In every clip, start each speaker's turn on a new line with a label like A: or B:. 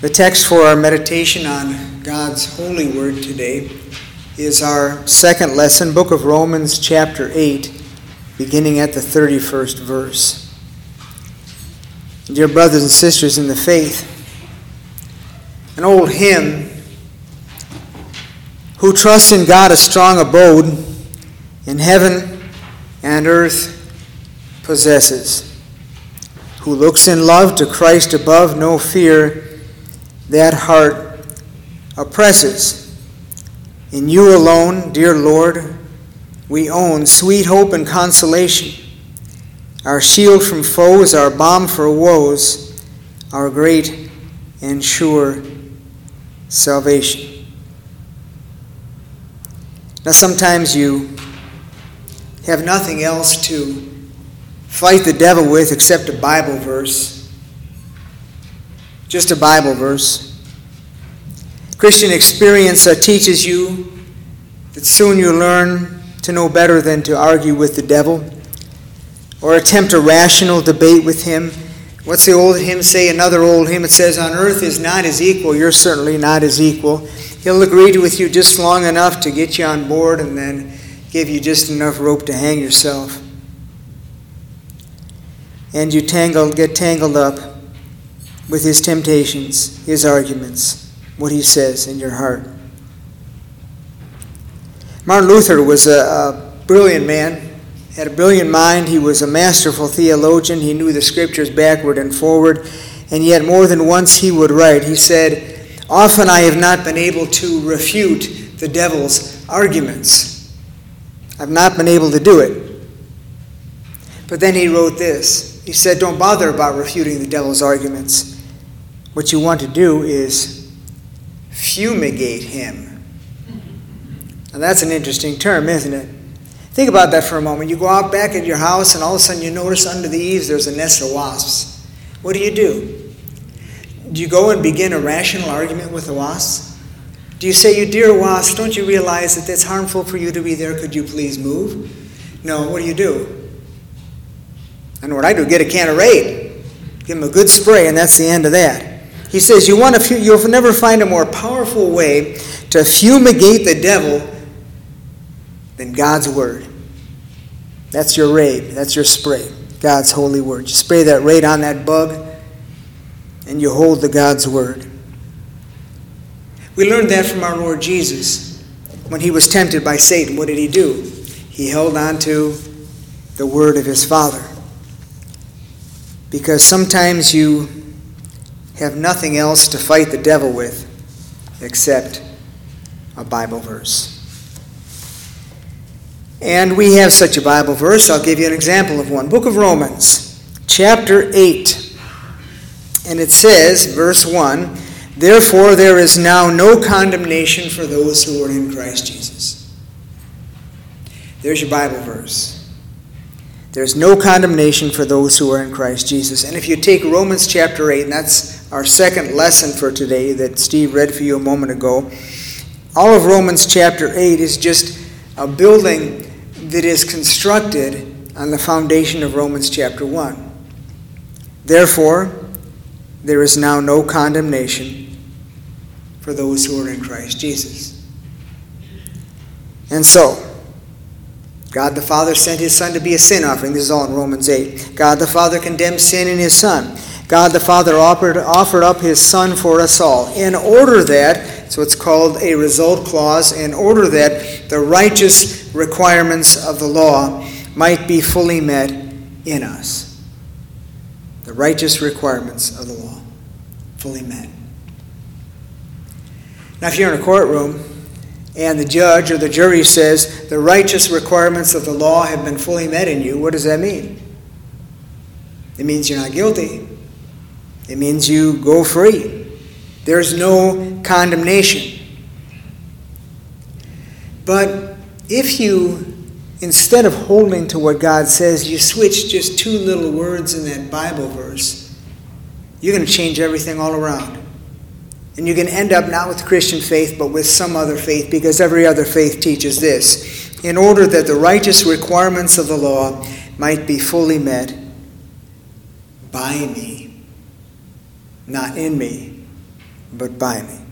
A: The text for our meditation on God's holy word today is our second lesson, book of Romans, chapter 8, beginning at the 31st verse. Dear brothers and sisters in the faith, an old hymn, who trusts in God a strong abode, in heaven and earth possesses, who looks in love to Christ above, no fear that heart oppresses. In you alone, dear Lord, we own sweet hope and consolation, our shield from foes, our balm for woes, our great and sure salvation. Now sometimes you have nothing else to fight the devil with except a Bible verse. Just a Bible verse. Christian experience teaches you that soon you learn to know better than to argue with the devil or attempt a rational debate with him. What's the old hymn say? Another old hymn, it says, on earth is not his equal. You're certainly not his equal. He'll agree with you just long enough to get you on board and then give you just enough rope to hang yourself. And you get tangled up with his temptations, his arguments, what he says in your heart. Martin Luther was a brilliant man, had a brilliant mind. He was a masterful theologian. He knew the scriptures backward and forward, and yet more than once he would write. He said, often I have not been able to refute the devil's arguments. I've not been able to do it. But then he wrote this. He said, don't bother about refuting the devil's arguments. What you want to do is fumigate him. Now that's an interesting term, isn't it? Think about that for a moment. You go out back at your house and all of a sudden you notice under the eaves there's a nest of wasps. What do? Do you go and begin a rational argument with the wasps? Do you say, you dear wasp, don't you realize that it's harmful for you to be there? Could you please move? No, what do? I know what I do. Get a can of Raid. Give them a good spray and that's the end of that. He says you'll never find a more powerful way to fumigate the devil than God's word. That's your Raid. That's your spray. God's holy word. You spray that Raid on that bug and you hold the God's word. We learned that from our Lord Jesus. When he was tempted by Satan, what did he do? He held on to the word of his Father. Because sometimes you have nothing else to fight the devil with except a Bible verse. And we have such a Bible verse. I'll give you an example of one. Book of Romans, chapter 8. And it says, verse 1, therefore there is now no condemnation for those who are in Christ Jesus. There's your Bible verse. There's no condemnation for those who are in Christ Jesus. And if you take Romans chapter 8, and that's our second lesson for today that Steve read for you a moment ago, all of Romans chapter 8 is just a building that is constructed on the foundation of Romans chapter 1. Therefore, there is now no condemnation for those who are in Christ Jesus. And so, God the Father sent his Son to be a sin offering. This is all in Romans 8. God the Father condemned sin in his Son. God the Father offered up his Son for us all, in order that, so it's called a result clause, in order that the righteous requirements of the law might be fully met in us. The righteous requirements of the law, fully met. Now if you're in a courtroom, and the judge or the jury says the righteous requirements of the law have been fully met in you, what does that mean? It means you're not guilty. It means you go free. There's no condemnation. But if you, instead of holding to what God says, you switch just two little words in that Bible verse, you're going to change everything all around. And you can end up not with Christian faith, but with some other faith, because every other faith teaches this. In order that the righteous requirements of the law might be fully met by me, not in me, but by me.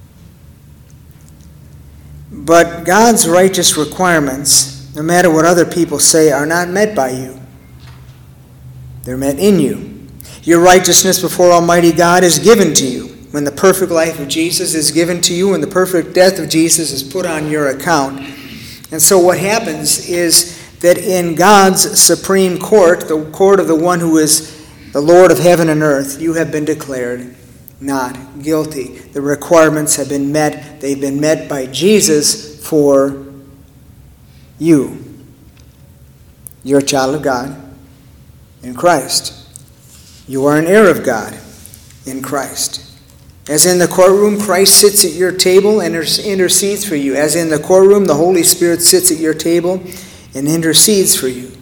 A: But God's righteous requirements, no matter what other people say, are not met by you. They're met in you. Your righteousness before Almighty God is given to you when the perfect life of Jesus is given to you and the perfect death of Jesus is put on your account. And so what happens is that in God's supreme court, the court of the one who is the Lord of heaven and earth, you have been declared not guilty. The requirements have been met. They've been met by Jesus for you. You're a child of God in Christ. You are an heir of God in Christ. As in the courtroom, Christ sits at your table and intercedes for you. As in the courtroom, the Holy Spirit sits at your table and intercedes for you.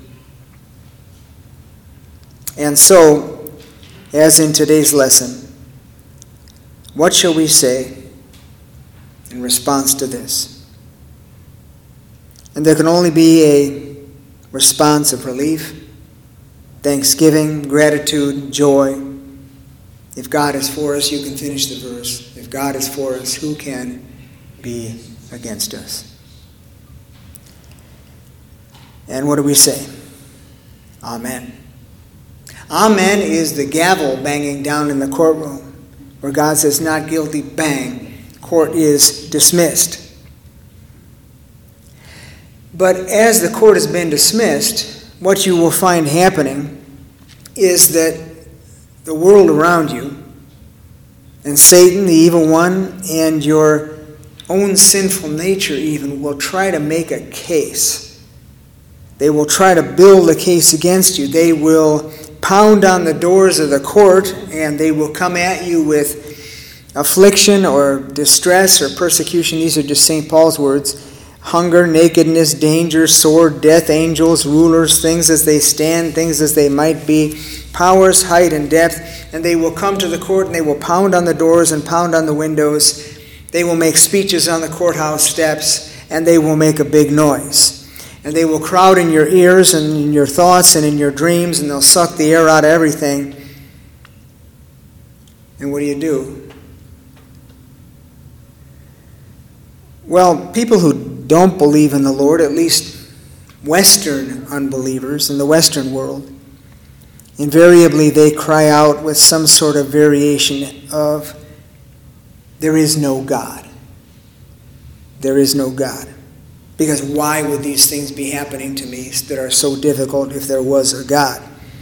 A: And so, as in today's lesson, what shall we say in response to this? And there can only be a response of relief, thanksgiving, gratitude, joy. If God is for us, you can finish the verse. If God is for us, who can be against us? And what do we say? Amen. Amen is the gavel banging down in the courtroom where God says, not guilty, bang. Court is dismissed. But as the court has been dismissed, what you will find happening is that the world around you, and Satan, the evil one, and your own sinful nature even, will try to make a case. They will try to build a case against you. They will pound on the doors of the court, and they will come at you with affliction or distress or persecution. These are just St. Paul's words. Hunger, nakedness, danger, sword, death, angels, rulers, things as they stand, things as they might be, powers, height, and depth. And they will come to the court and they will pound on the doors and pound on the windows. They will make speeches on the courthouse steps, and they will make a big noise. And they will crowd in your ears and in your thoughts and in your dreams, and they'll suck the air out of everything. And what do? Well, people who don't believe in the Lord, at least Western unbelievers in the Western world, invariably they cry out with some sort of variation of, there is no God. There is no God. Because why would these things be happening to me that are so difficult if there was a God?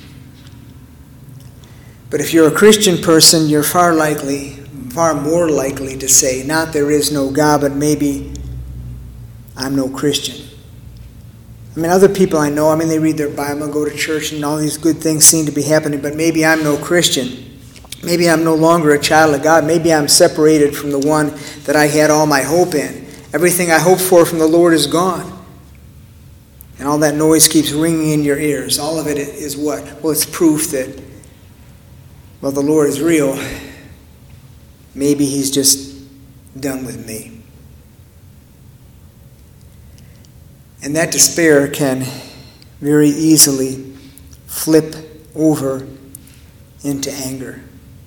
A: But if you're a Christian person, you're far more likely to say, not there is no God, but maybe I'm no Christian. I mean, other people I know, they read their Bible and go to church and all these good things seem to be happening, but maybe I'm no Christian. Maybe I'm no longer a child of God. Maybe I'm separated from the one that I had all my hope in. Everything I hoped for from the Lord is gone. And all that noise keeps ringing in your ears. All of it is what? Well, it's proof that, well, the Lord is real. Maybe he's just done with me. And that despair can very easily flip over into anger.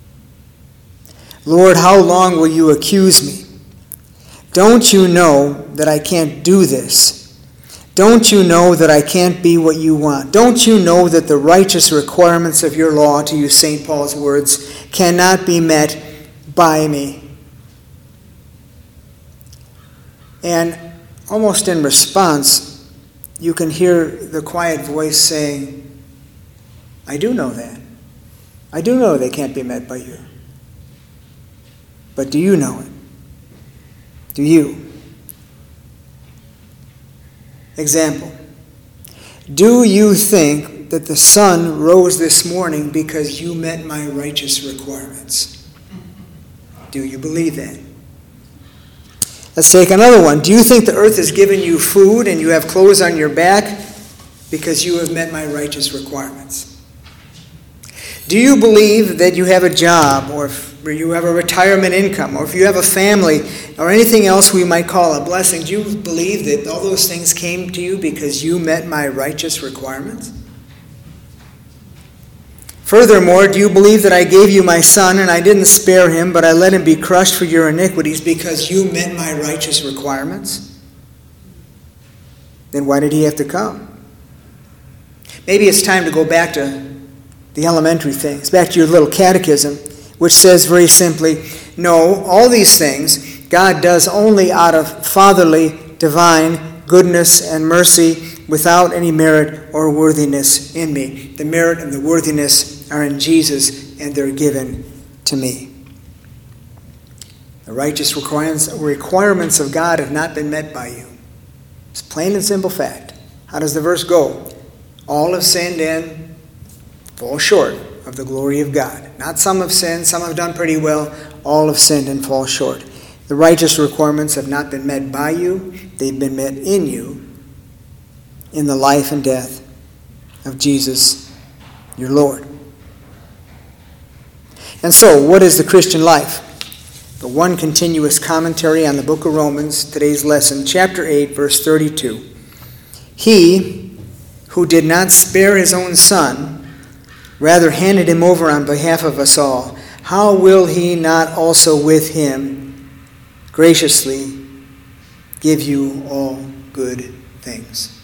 A: Lord, how long will you accuse me? Don't you know that I can't do this? Don't you know that I can't be what you want? Don't you know that the righteous requirements of your law, to use St. Paul's words, cannot be met by me? And almost in response, you can hear the quiet voice saying, I do know that. I do know they can't be met by you. But do you know it? Do you? Example. Do you think that the sun rose this morning because you met my righteous requirements? Do you believe that? Let's take another one. Do you think the earth has given you food and you have clothes on your back because you have met my righteous requirements? Do you believe that you have a job, or you have a retirement income, or if you have a family, or anything else we might call a blessing? Do you believe that all those things came to you because you met my righteous requirements? Furthermore, do you believe that I gave you my son, and I didn't spare him, but I let him be crushed for your iniquities because you met my righteous requirements? Then why did he have to come? Maybe it's time to go back to the elementary things, back to your little catechism, which says very simply, no, all these things God does only out of fatherly, divine goodness and mercy without any merit or worthiness in me. The merit and the worthiness are in Jesus, and they're given to me. The righteous requirements of God have not been met by you. It's plain and simple fact. How does the verse go? All have sinned and fall short of the glory of God. Not some have sinned, some have done pretty well. All have sinned and fall short. The righteous requirements have not been met by you. They've been met in you in the life and death of Jesus, your Lord. And so, what is the Christian life? The one continuous commentary on the book of Romans, today's lesson, chapter 8, verse 32. He who did not spare his own son, rather handed him over on behalf of us all, how will he not also with him graciously give you all good things?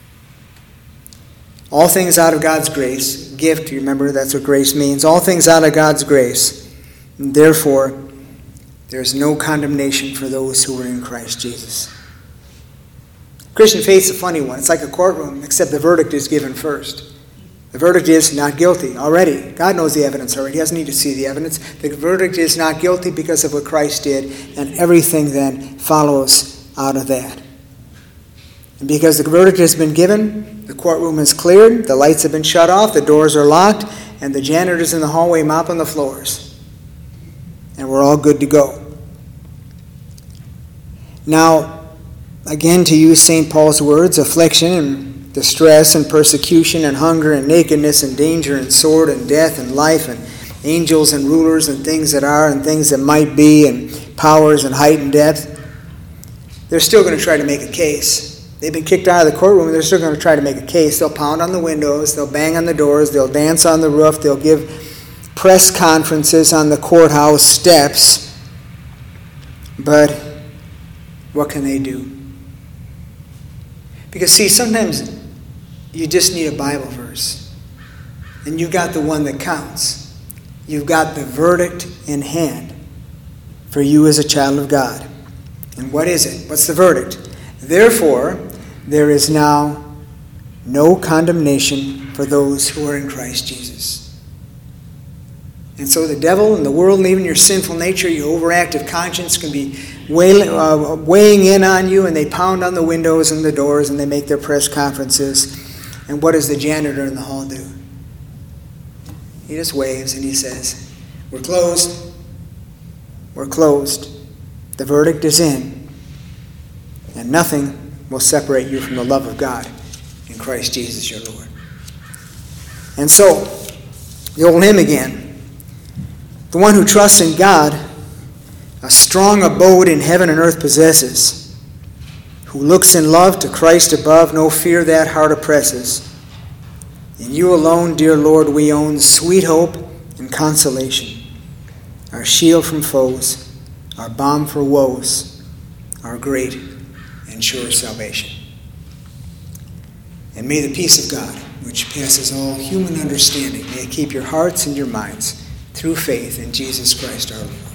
A: All things out of God's grace. Gift, you remember, that's what grace means. All things out of God's grace. And therefore, there's no condemnation for those who are in Christ Jesus. Christian faith's a funny one. It's like a courtroom, except the verdict is given first. The verdict is not guilty already. God knows the evidence already. He doesn't need to see the evidence. The verdict is not guilty because of what Christ did, and everything then follows out of that. And because the verdict has been given, the courtroom is cleared, the lights have been shut off, the doors are locked, and the janitor's in the hallway mopping the floors. And we're all good to go. Now, again, to use St. Paul's words, affliction and distress and persecution and hunger and nakedness and danger and sword and death and life and angels and rulers and things that are and things that might be and powers and height and depth, they're still going to try to make a case. They've been kicked out of the courtroom, and they're still going to try to make a case. They'll pound on the windows, they'll bang on the doors, they'll dance on the roof, they'll give press conferences on the courthouse steps. But what can they do? Because, see, sometimes you just need a Bible verse. And you've got the one that counts. You've got the verdict in hand for you as a child of God. And what is it? What's the verdict? Therefore, there is now no condemnation for those who are in Christ Jesus. And so the devil and the world and even your sinful nature, your overactive conscience can be weighing in on you, and they pound on the windows and the doors and they make their press conferences. And what does the janitor in the hall do? He just waves and he says, "We're closed. We're closed. The verdict is in. And nothing will separate you from the love of God in Christ Jesus your Lord." And so, the old hymn again. The one who trusts in God, a strong abode in heaven and earth possesses. Who looks in love to Christ above, no fear that heart oppresses. In you alone, dear Lord, we own sweet hope and consolation. Our shield from foes, our balm for woes, our great and sure salvation. And may the peace of God, which passes all human understanding, may it keep your hearts and your minds through faith in Jesus Christ our Lord.